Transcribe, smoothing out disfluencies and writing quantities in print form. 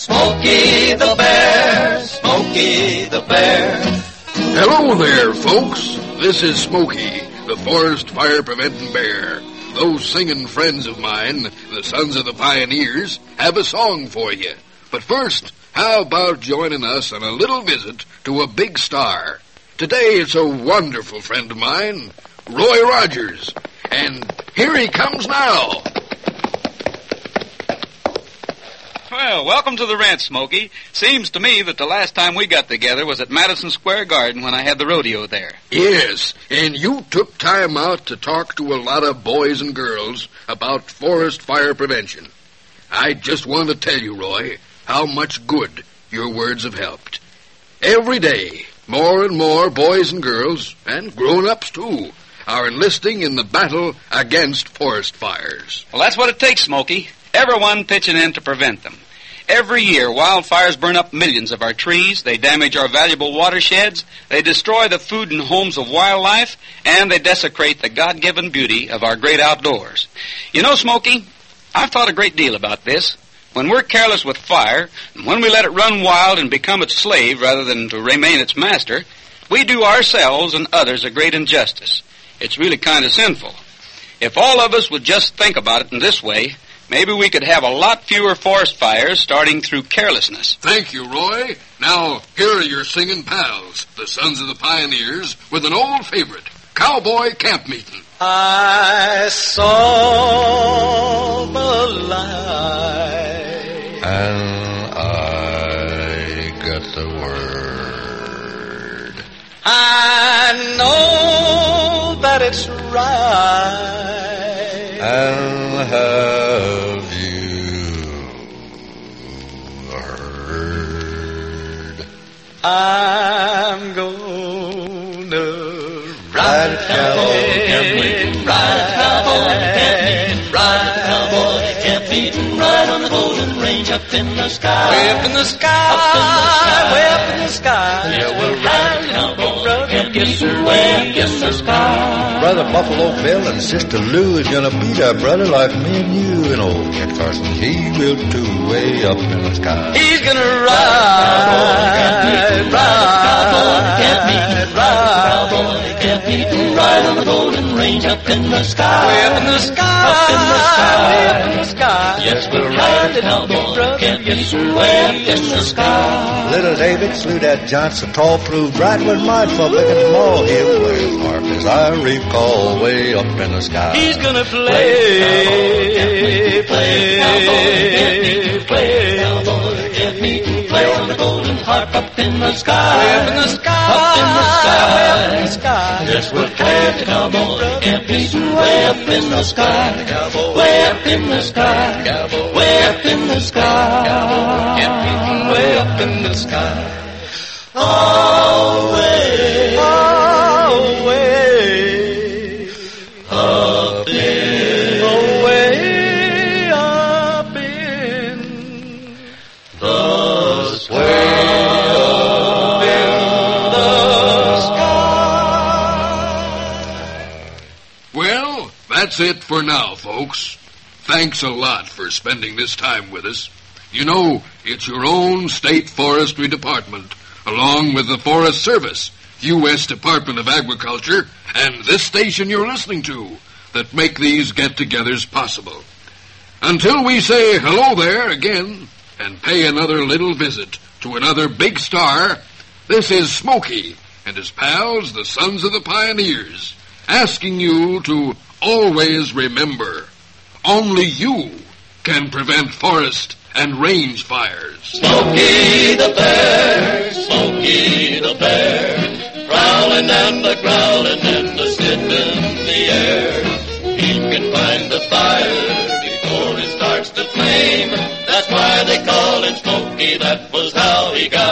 Smokey the Bear, Smokey the Bear. Hello there, folks. This is Smokey, the forest fire preventing bear. Those singing friends of mine, the Sons of the Pioneers, have a song for you. But first, how about joining us on a little visit to a big star? Today it's a wonderful friend of mine, Roy Rogers. And here he comes now. Well, welcome to the ranch, Smokey. Seems to me that the last time we got together was at Madison Square Garden when I had the rodeo there. Yes, and you took time out to talk to a lot of boys and girls about forest fire prevention. I just want to tell you, Roy, how much good your words have helped. Every day, more and more boys and girls, and grown-ups too, are enlisting in the battle against forest fires. Well, that's what it takes, Smokey. Everyone pitching in to prevent them. Every year, wildfires burn up millions of our trees, they damage our valuable watersheds, they destroy the food and homes of wildlife, and they desecrate the God-given beauty of our great outdoors. You know, Smokey, I've thought a great deal about this. When we're careless with fire, and when we let it run wild and become its slave rather than to remain its master, we do ourselves and others a great injustice. It's really kind of sinful. If all of us would just think about it in this way, maybe we could have a lot fewer forest fires starting through carelessness. Thank you, Roy. Now, here are your singing pals, the Sons of the Pioneers, with an old favorite, Cowboy Camp Meeting. I saw the light, and I got the word. I know that it's right, And have you heard? I'm gonna Ride a cowboy camp meeting, ride a cowboy camp meeting, ride a cowboy camp meeting, ride on the Golden Range up in the sky, way up in the sky, way up in the sky. Yeah, we're riding cowboy camp meeting, way up in the sky. Brother Buffalo Bill and Sister Lou is gonna be there, brother, like me and you. And old Kit Carson, he will too, way up in the sky. He's gonna ride, ride on the Golden Range up in the sky, way up in the sky, up in the sky, way up in the sky. Yes, we're riding cowboy camp meeting, way up in the sky. Little David slew that Johnson tall proved right with my for big and small. He'll play harp as I recall, way up in the sky. He's gonna play cowboy camp meeting, play on the golden harp up in the sky, way up in the sky, up in the sky, way up in the sky. Yes, we'll play the cowboy camp meeting, way up in the sky, way up in the sky, way up in the sky, camp meeting, way up in the sky. Away, away, up in, away up in the sky. Well, that's it for now, folks. Thanks a lot for spending this time with us. You know, it's your own state forestry department, along with the Forest Service, U.S. Department of Agriculture, and this station you're listening to, that make these get-togethers possible. Until we say hello there again, and pay another little visit to another big star, this is Smokey and his pals, the Sons of the Pioneers, asking you to always remember, only you can prevent forest and range fires. Smokey the Bear, Smokey the Bear, growling and a-growling and a-sniffing the air. He can find the fire before it starts to flame. That's why they call him Smokey. That was how he got